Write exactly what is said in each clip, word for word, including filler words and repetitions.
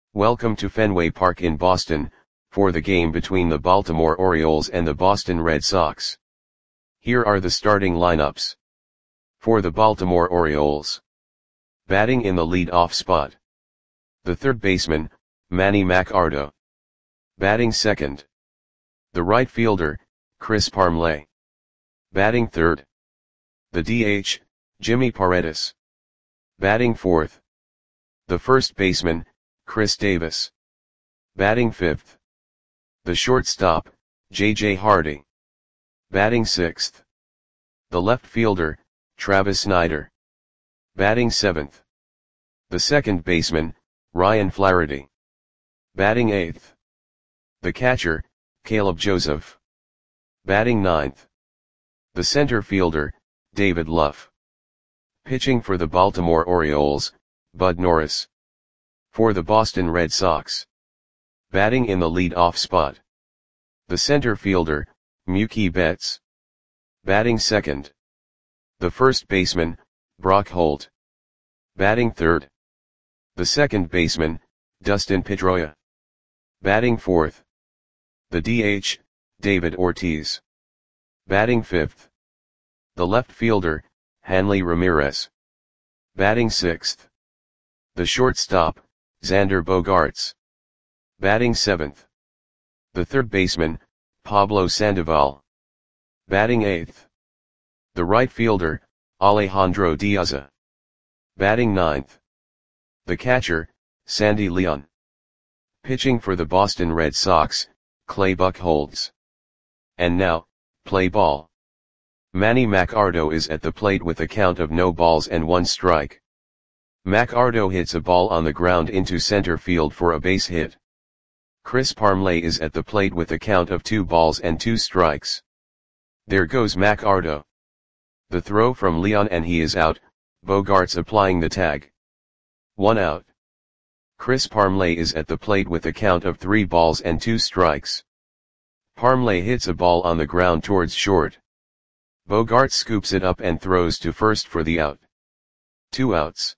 Welcome to Fenway Park in Boston, for the game between the Baltimore Orioles and the Boston Red Sox. Here are the starting lineups. For the Baltimore Orioles. Batting in the lead-off spot. The third baseman, Manny Machado. Batting second. The right fielder, Chris Parmelee. Batting third. The D H, Jimmy Paredes. Batting fourth. The first baseman, Chris Davis. Batting fifth. The shortstop, J J Hardy. Batting sixth. The left fielder, Travis Snider. Batting seventh. The second baseman, Ryan Flaherty. Batting eighth. The catcher, Caleb Joseph. Batting ninth. The center fielder, David Luff. Pitching for the Baltimore Orioles, Bud Norris. For the Boston Red Sox. Batting in the lead-off spot. The center fielder, Mookie Betts. Batting second. The first baseman, Brock Holt. Batting third. The second baseman, Dustin Pedroia. Batting fourth. The D H, David Ortiz. Batting fifth. The left fielder, Hanley Ramirez. Batting sixth. The shortstop, Xander Bogaerts. Batting seventh. The third baseman, Pablo Sandoval. Batting eighth. The right fielder, Alejandro Diaz. Batting ninth. The catcher, Sandy Leon. Pitching for the Boston Red Sox, Clay Buchholz. And now, play ball. Manny Machado is at the plate with a count of no balls and one strike. Machado hits a ball on the ground into center field for a base hit. Chris Parmelee is at the plate with a count of two balls and two strikes. There goes Machado. The throw from Leon and he is out, Bogaerts applying the tag. One out. Chris Parmelee is at the plate with a count of three balls and two strikes. Parmelee hits a ball on the ground towards short. Bogaerts scoops it up and throws to first for the out. Two outs.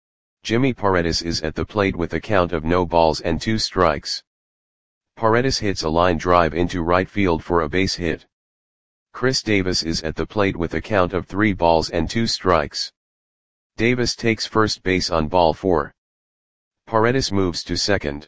Jimmy Paredes is at the plate with a count of no balls and two strikes. Paredes hits a line drive into right field for a base hit. Chris Davis is at the plate with a count of three balls and two strikes. Davis takes first base on ball four. Paredes moves to second.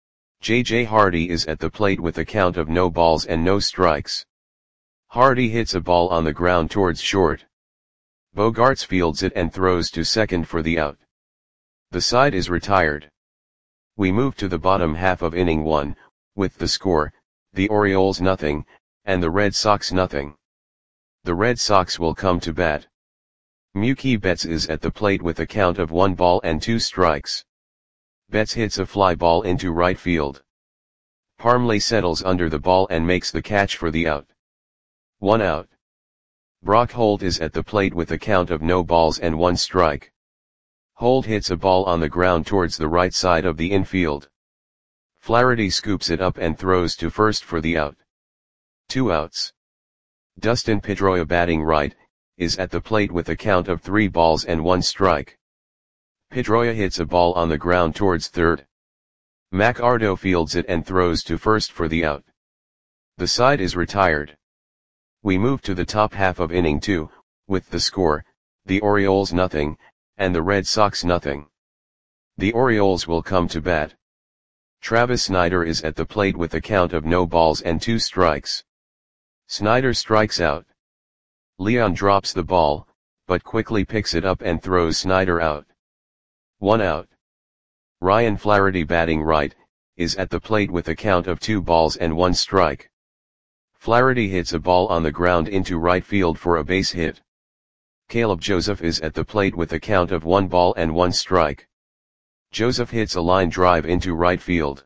J J Hardy is at the plate with a count of no balls and no strikes. Hardy hits a ball on the ground towards short. Bogaerts fields it and throws to second for the out. The side is retired. We move to the bottom half of inning one, with the score, the Orioles nothing, and the Red Sox nothing. The Red Sox will come to bat. Mookie Betts is at the plate with a count of one ball and two strikes. Betts hits a fly ball into right field. Parmelee settles under the ball and makes the catch for the out. One out. Brock Holt is at the plate with a count of no balls and one strike. Holt hits a ball on the ground towards the right side of the infield. Flaherty scoops it up and throws to first for the out. Two outs. Dustin Pedroia, batting right, is at the plate with a count of three balls and one strike. Pedroia hits a ball on the ground towards third. Machado fields it and throws to first for the out. The side is retired. We move to the top half of inning two, with the score, the Orioles nothing, and the Red Sox nothing. The Orioles will come to bat. Travis Snider is at the plate with a count of no balls and two strikes. Snider strikes out. Leon drops the ball, but quickly picks it up and throws Snider out. One out. Ryan Flaherty, batting right, is at the plate with a count of two balls and one strike. Flaherty hits a ball on the ground into right field for a base hit. Caleb Joseph is at the plate with a count of one ball and one strike. Joseph hits a line drive into right field.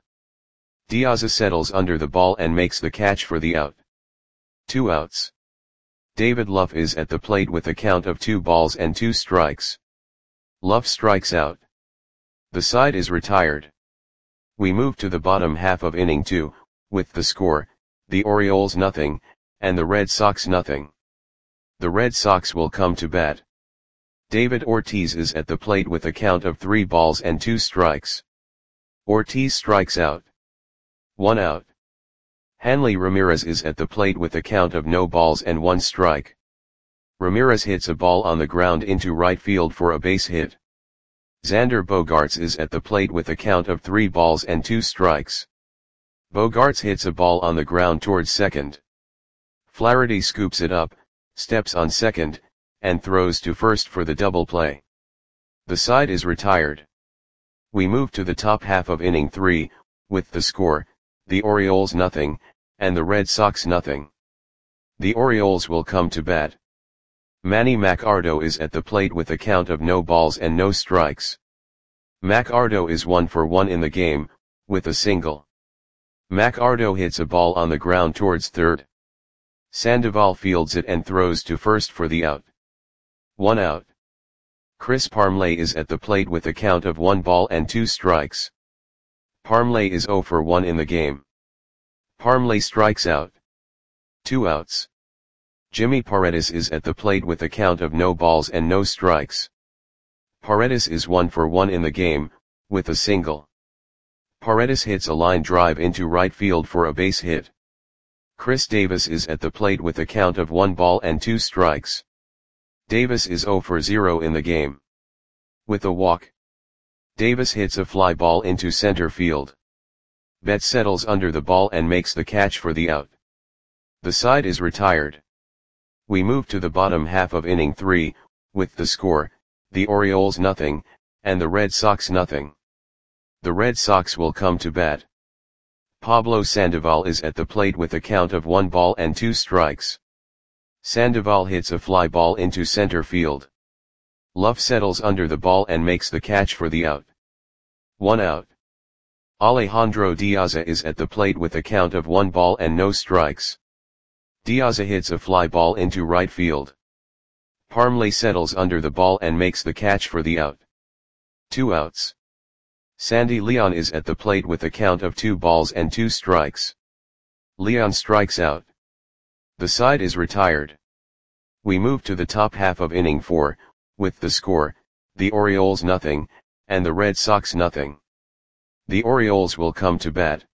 Diaz settles under the ball and makes the catch for the out. Two outs. David Luff is at the plate with a count of two balls and two strikes. Luff strikes out. The side is retired. We move to the bottom half of inning two, with the score, the Orioles nothing, and the Red Sox nothing. The Red Sox will come to bat. David Ortiz is at the plate with a count of three balls and two strikes. Ortiz strikes out. One out. Hanley Ramirez is at the plate with a count of no balls and one strike. Ramirez hits a ball on the ground into right field for a base hit. Xander Bogaerts is at the plate with a count of three balls and two strikes. Bogaerts hits a ball on the ground towards second. Flaherty scoops it up, steps on second, and throws to first for the double play. The side is retired. We move to the top half of inning three, with the score, the Orioles nothing, and the Red Sox nothing. The Orioles will come to bat. Manny Machado is at the plate with a count of no balls and no strikes. Machado is one for one in the game, with a single. Machado hits a ball on the ground towards third. Sandoval fields it and throws to first for the out. One out. Chris Parmelee is at the plate with a count of one ball and two strikes. Parmelee is zero for one in the game. Parmelee strikes out. Two outs. Jimmy Paredes is at the plate with a count of no balls and no strikes. Paredes is one for one in the game, with a single. Paredes hits a line drive into right field for a base hit. Chris Davis is at the plate with a count of one ball and two strikes. Davis is zero for zero in the game. With a walk. Davis hits a fly ball into center field. Betts settles under the ball and makes the catch for the out. The side is retired. We move to the bottom half of inning three, with the score, the Orioles nothing, and the Red Sox nothing. The Red Sox will come to bat. Pablo Sandoval is at the plate with a count of one ball and two strikes. Sandoval hits a fly ball into center field. Luff settles under the ball and makes the catch for the out. One out. Alejandro Diaza is at the plate with a count of one ball and no strikes. Diaza hits a fly ball into right field. Parmelee settles under the ball and makes the catch for the out. Two outs. Sandy Leon is at the plate with a count of two balls and two strikes. Leon strikes out. The side is retired. We move to the top half of inning four, with the score, the Orioles nothing, and the Red Sox nothing. The Orioles will come to bat.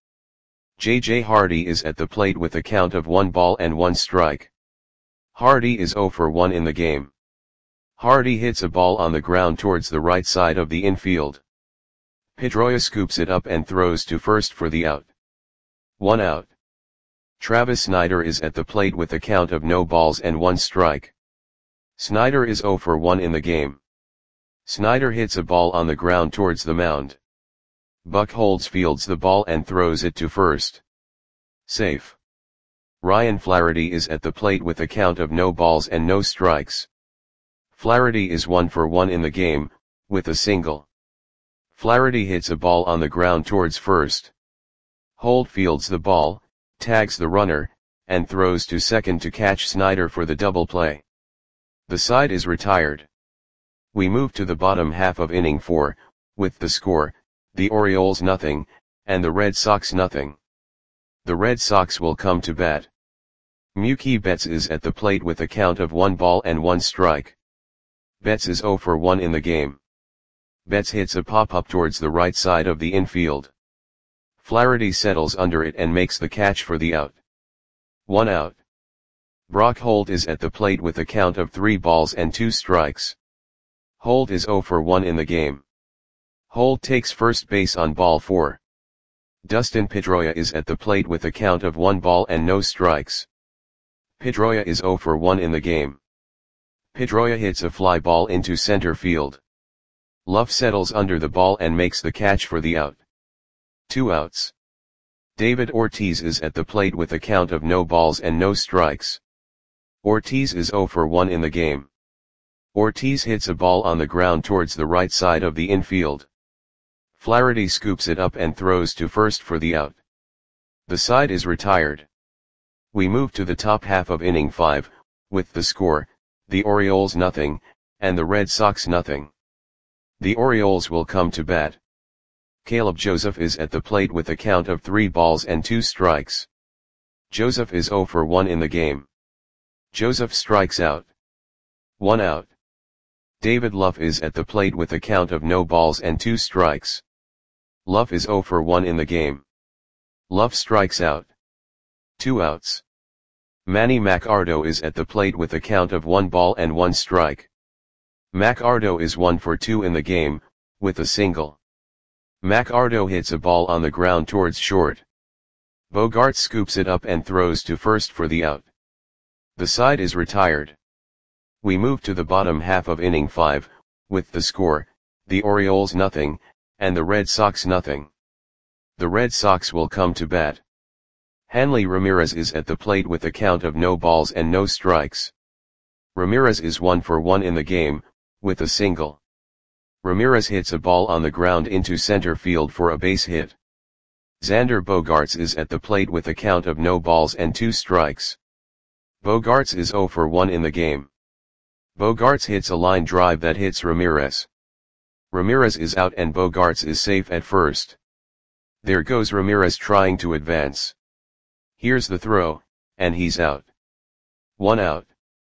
J J Hardy is at the plate with a count of one ball and one strike. Hardy is zero for one in the game. Hardy hits a ball on the ground towards the right side of the infield. Pedroia scoops it up and throws to first for the out. One out. Travis Snider is at the plate with a count of no balls and one strike. Snider is zero for one in the game. Snider hits a ball on the ground towards the mound. Buchholz fields the ball and throws it to first. Safe. Ryan Flaherty is at the plate with a count of no balls and no strikes. Flaherty is one for one in the game, with a single. Flaherty hits a ball on the ground towards first. Holt fields the ball, tags the runner, and throws to second to catch Snider for the double play. The side is retired. We move to the bottom half of inning four, with the score, the Orioles nothing, and the Red Sox nothing. The Red Sox will come to bat. Mookie Betts is at the plate with a count of one ball and one strike. Betts is zero for one in the game. Betts hits a pop-up towards the right side of the infield. Flaherty settles under it and makes the catch for the out. One out. Brock Holt is at the plate with a count of three balls and two strikes. Holt is zero for one in the game. Holt takes first base on ball four. Dustin Pedroia is at the plate with a count of one ball and no strikes. Pedroia is zero for one in the game. Pedroia hits a fly ball into center field. Luff settles under the ball and makes the catch for the out. Two outs. David Ortiz is at the plate with a count of no balls and no strikes. Ortiz is zero for one in the game. Ortiz hits a ball on the ground towards the right side of the infield. Flaherty scoops it up and throws to first for the out. The side is retired. We move to the top half of inning five, with the score, the Orioles nothing, and the Red Sox nothing. The Orioles will come to bat. Caleb Joseph is at the plate with a count of three balls and two strikes. Joseph is zero for one in the game. Joseph strikes out. One out. David Luff is at the plate with a count of no balls and two strikes. Luff is zero for one in the game. Luff strikes out. Two outs. Manny Macardo is at the plate with a count of one ball and one strike. Macardo is one for two in the game, with a single. Macardo hits a ball on the ground towards short. Bogaerts scoops it up and throws to first for the out. The side is retired. We move to the bottom half of inning five, with the score, the Orioles nothing, and the Red Sox nothing. The Red Sox will come to bat. Hanley Ramirez is at the plate with a count of no balls and no strikes. Ramirez is one for one in the game, with a single. Ramirez hits a ball on the ground into center field for a base hit. Xander Bogaerts is at the plate with a count of no balls and two strikes. Bogaerts is zero for one in the game. Bogaerts hits a line drive that hits Ramirez. Ramirez is out and Bogaerts is safe at first. There goes Ramirez trying to advance. Here's the throw, and he's out. One out.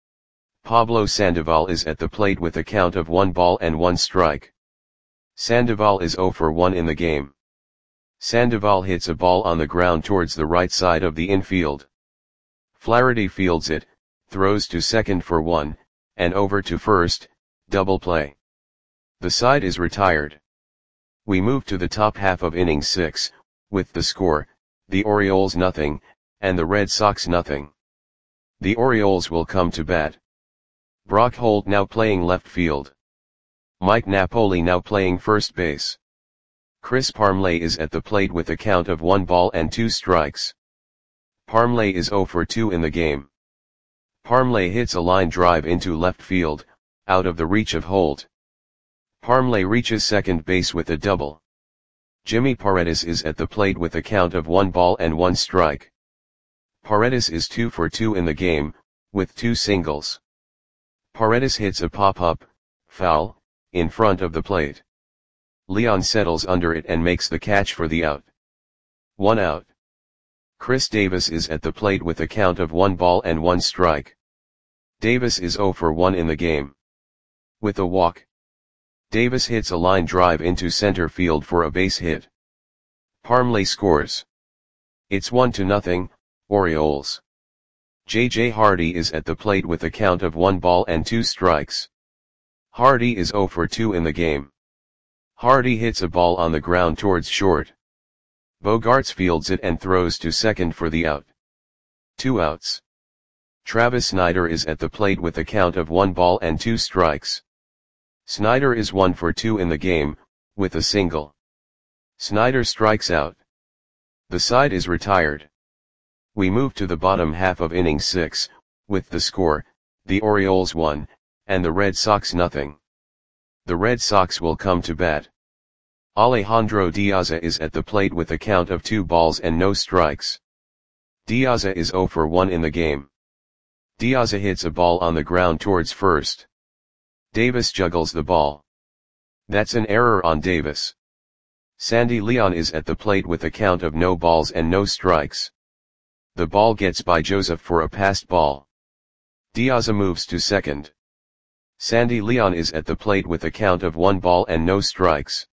Pablo Sandoval is at the plate with a count of one ball and one strike. Sandoval is zero for one in the game. Sandoval hits a ball on the ground towards the right side of the infield. Flaherty fields it, throws to second for one, and over to first, double play. The side is retired. We move to the top half of inning six, with the score, the Orioles nothing, and the Red Sox nothing. The Orioles will come to bat. Brock Holt now playing left field. Mike Napoli now playing first base. Chris Parmelee is at the plate with a count of one ball and two strikes. Parmelee is zero for two in the game. Parmelee hits a line drive into left field, out of the reach of Holt. Parmelee reaches second base with a double. Jimmy Paredes is at the plate with a count of one ball and one strike. Paredes is two for two in the game, with two singles. Paredes hits a pop-up, foul, in front of the plate. Leon settles under it and makes the catch for the out. One out. Chris Davis is at the plate with a count of one ball and one strike. Davis is zero for one in the game. With a walk. Davis hits a line drive into center field for a base hit. Parmelee scores. It's one to nothing, Orioles. J J Hardy is at the plate with a count of one ball and two strikes. Hardy is zero for two in the game. Hardy hits a ball on the ground towards short. Bogaerts fields it and throws to second for the out. Two outs. Travis Snider is at the plate with a count of one ball and two strikes. Snider is one for two in the game, with a single. Snider strikes out. The side is retired. We move to the bottom half of inning six, with the score, the Orioles one, and the Red Sox nothing. The Red Sox will come to bat. Alejandro Diaza is at the plate with a count of two balls and no strikes. Diaza is zero for one in the game. Diaza hits a ball on the ground towards first. Davis juggles the ball. That's an error on Davis. Sandy Leon is at the plate with a count of no balls and no strikes. The ball gets by Joseph for a passed ball. Diaza moves to second. Sandy Leon is at the plate with a count of one ball and no strikes.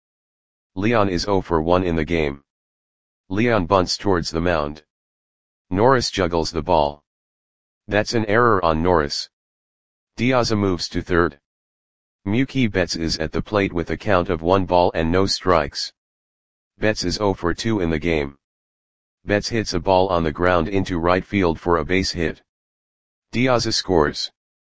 Leon is zero for one in the game. Leon bunts towards the mound. Norris juggles the ball. That's an error on Norris. Diaza moves to third. Mookie Betts is at the plate with a count of one ball and no strikes. Betts is zero for two in the game. Betts hits a ball on the ground into right field for a base hit. Diaza scores.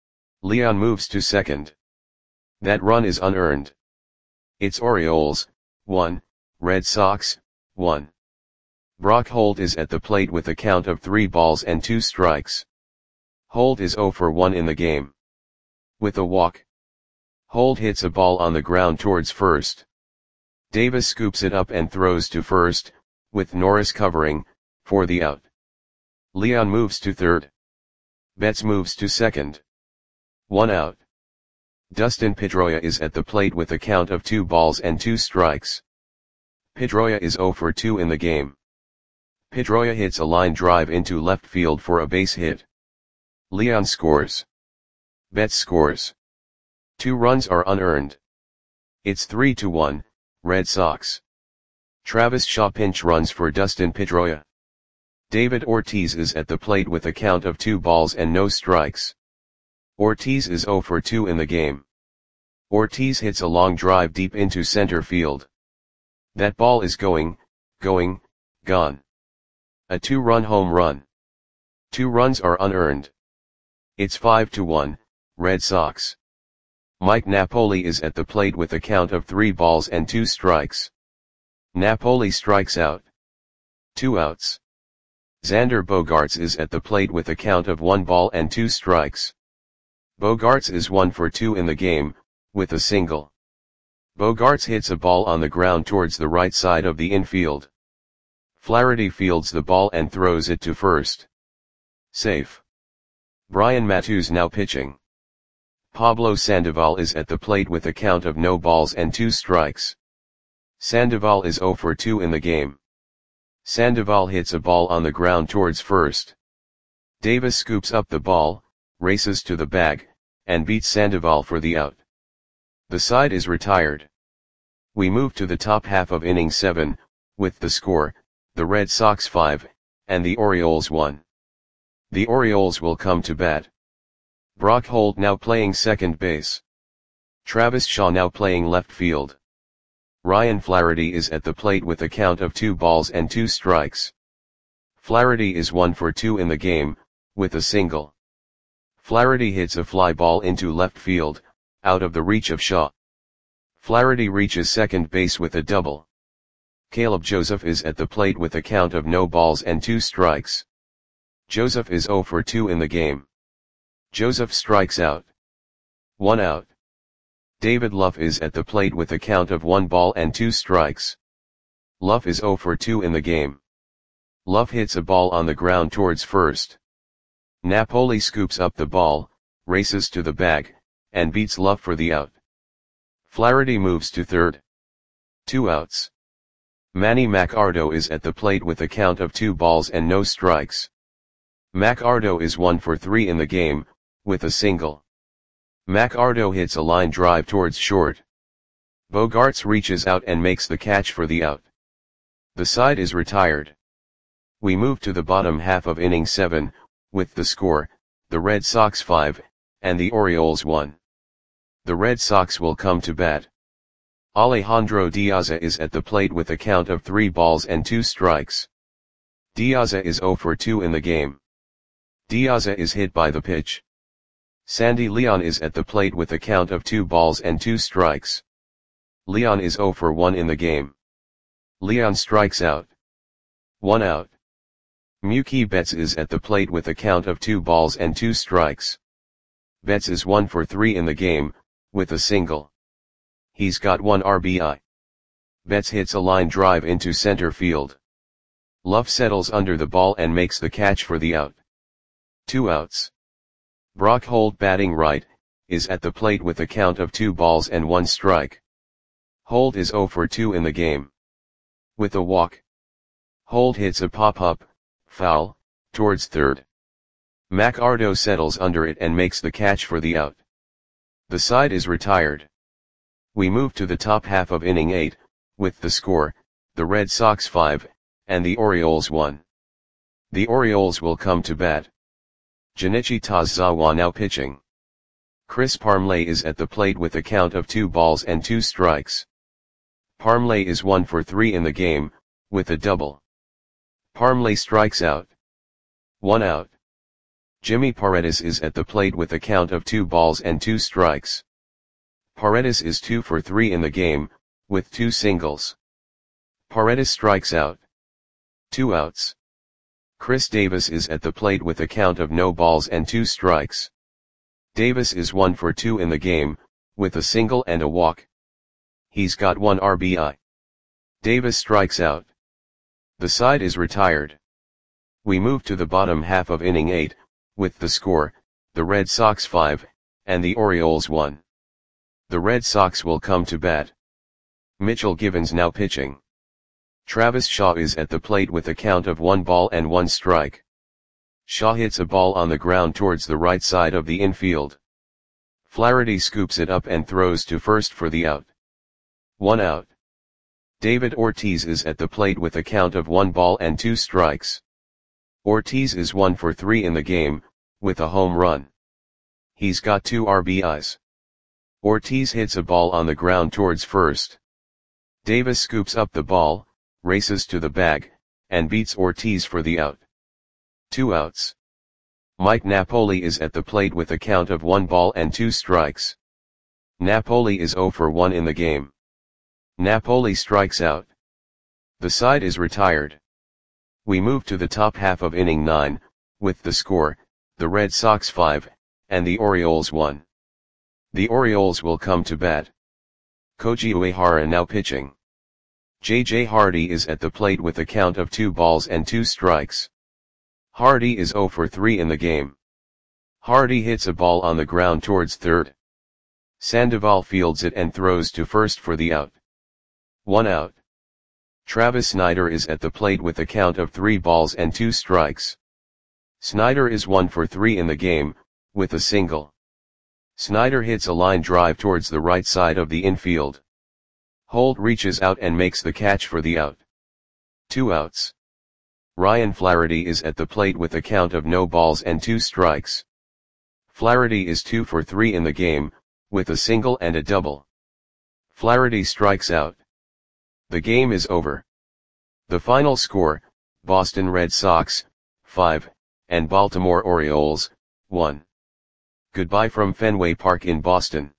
Leon moves to second. That run is unearned. It's Orioles, one, Red Sox, one. Brock Holt is at the plate with a count of three balls and two strikes. Holt is zero for one in the game. With a walk. Holt hits a ball on the ground towards first. Davis scoops it up and throws to first, with Norris covering, for the out. Leon moves to third. Betts moves to second. One out. Dustin Pedroia is at the plate with a count of two balls and two strikes. Pedroia is zero for two in the game. Pedroia hits a line drive into left field for a base hit. Leon scores. Betts scores. Two runs are unearned. It's three to one, Red Sox. Travis Shaw pinch runs for Dustin Pedroia. David Ortiz is at the plate with a count of two balls and no strikes. Ortiz is zero for two in the game. Ortiz hits a long drive deep into center field. That ball is going, going, gone. A two-run home run. Two runs are unearned. It's five to one, Red Sox. Mike Napoli is at the plate with a count of three balls and two strikes. Napoli strikes out. Two outs. Xander Bogaerts is at the plate with a count of one ball and two strikes. Bogaerts is one for two in the game, with a single. Bogaerts hits a ball on the ground towards the right side of the infield. Flaherty fields the ball and throws it to first. Safe. Brian Matusz now pitching. Pablo Sandoval is at the plate with a count of no balls and two strikes. Sandoval is zero for two in the game. Sandoval hits a ball on the ground towards first. Davis scoops up the ball, races to the bag, and beats Sandoval for the out. The side is retired. We move to the top half of inning seven, with the score, the Red Sox five, and the Orioles one. The Orioles will come to bat. Brock Holt now playing second base. Travis Shaw now playing left field. Ryan Flaherty is at the plate with a count of two balls and two strikes. Flaherty is one for two in the game, with a single. Flaherty hits a fly ball into left field, out of the reach of Shaw. Flaherty reaches second base with a double. Caleb Joseph is at the plate with a count of no balls and two strikes. Joseph is zero for two in the game. Joseph strikes out. One out. David Luff is at the plate with a count of one ball and two strikes. Luff is zero for two in the game. Luff hits a ball on the ground towards first. Napoli scoops up the ball, races to the bag, and beats Luff for the out. Flaherty moves to third. Two outs. Manny Machado is at the plate with a count of two balls and no strikes. Machado is one for three in the game, with a single. Machado hits a line drive towards short. Bogaerts reaches out and makes the catch for the out. The side is retired. We move to the bottom half of inning seven, with the score, the Red Sox five, and the Orioles one. The Red Sox will come to bat. Alejandro De Aza is at the plate with a count of three balls and two strikes. De Aza is zero for two in the game. De Aza is hit by the pitch. Sandy Leon is at the plate with a count of two balls and two strikes. Leon is zero for one in the game. Leon strikes out. One out. Mookie Betts is at the plate with a count of two balls and two strikes. Betts is one for three in the game, with a single. He's got one R B I. Betts hits a line drive into center field. Luff settles under the ball and makes the catch for the out. Two outs. Brock Holt batting right, is at the plate with a count of two balls and one strike. Holt is zero for two in the game. With a walk. Holt hits a pop-up, foul, towards third. Machado settles under it and makes the catch for the out. The side is retired. We move to the top half of inning eight, with the score, the Red Sox five, and the Orioles one. The Orioles will come to bat. Junichi Tazawa now pitching. Chris Parmelee is at the plate with a count of two balls and two strikes. Parmelee is one for three in the game, with a double. Parmelee strikes out. One out. Jimmy Paredes is at the plate with a count of two balls and two strikes. Paredes is two for three in the game, with two singles. Paredes strikes out. Two outs. Chris Davis is at the plate with a count of no balls and two strikes. Davis is one for two in the game, with a single and a walk. He's got one R B I. Davis strikes out. The side is retired. We move to the bottom half of inning eight, with the score, the Red Sox five, and the Orioles one. The Red Sox will come to bat. Mitchell Givens now pitching. Travis Shaw is at the plate with a count of one ball and one strike. Shaw hits a ball on the ground towards the right side of the infield. Flaherty scoops it up and throws to first for the out. One out. David Ortiz is at the plate with a count of one ball and two strikes. Ortiz is one for three in the game, with a home run. He's got two R B Is. Ortiz hits a ball on the ground towards first. Davis scoops up the ball, races to the bag, and beats Ortiz for the out. Two outs. Mike Napoli is at the plate with a count of one ball and two strikes. Napoli is zero for one in the game. Napoli strikes out. The side is retired. We move to the top half of inning nine, with the score, the Red Sox five, and the Orioles one. The Orioles will come to bat. Koji Uehara now pitching. J J Hardy is at the plate with a count of two balls and two strikes. Hardy is zero for three in the game. Hardy hits a ball on the ground towards third. Sandoval fields it and throws to first for the out. One out. Travis Snider is at the plate with a count of three balls and two strikes. Snider is one for three in the game, with a single. Snider hits a line drive towards the right side of the infield. Holt reaches out and makes the catch for the out. Two outs. Ryan Flaherty is at the plate with a count of no balls and two strikes. Flaherty is two for three in the game, with a single and a double. Flaherty strikes out. The game is over. The final score, Boston Red Sox, five, and Baltimore Orioles, one. Goodbye from Fenway Park in Boston.